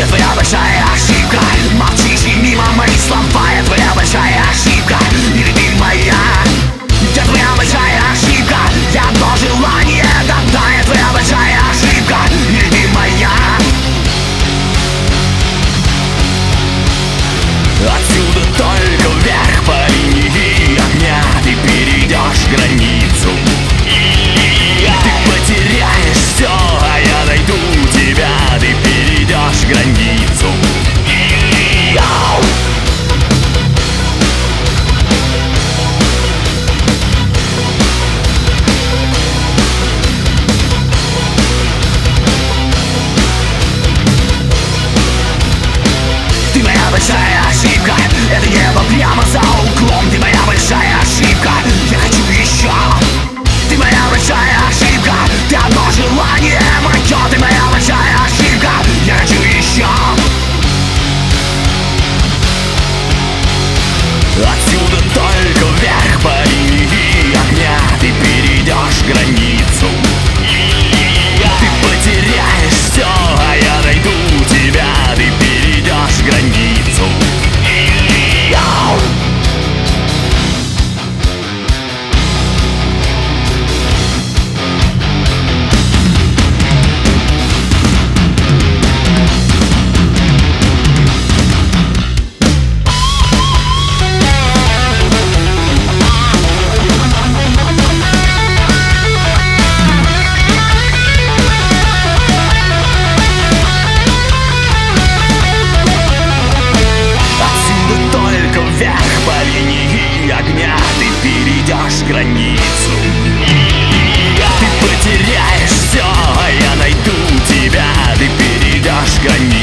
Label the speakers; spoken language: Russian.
Speaker 1: твоя большая ошибка. Молчишь и мимо мои слова, я твоя большая ошибка. Или ты моя, я твоя большая ошибка. Я одно желание, да, я твоя большая ошибка. Или ты моя. Отсюда только вверх по линии огня ты перейдешь границу. Ты потеряешь все, а я найду тебя. Ты перейдешь границу. Ты моя большая ошибка. Это небо прямо за углом. Ты моя большая ошибка. Я хочу еще. Ты моя большая ошибка. Ты одно желание мое. Ты моя большая ошибка. Я хочу еще. Отсюда только вверх по линии огня ты перейдешь границу. Ты потеряешь все, а я найду тебя. Ты перейдешь границу. Границу. Ты потеряешь все, а я найду тебя. Ты перейдешь границу.